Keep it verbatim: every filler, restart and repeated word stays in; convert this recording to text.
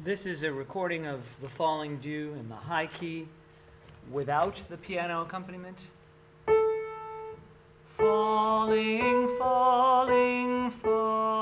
This is a recording of The Falling Dew in the high key without the piano accompaniment. Falling, falling, falling.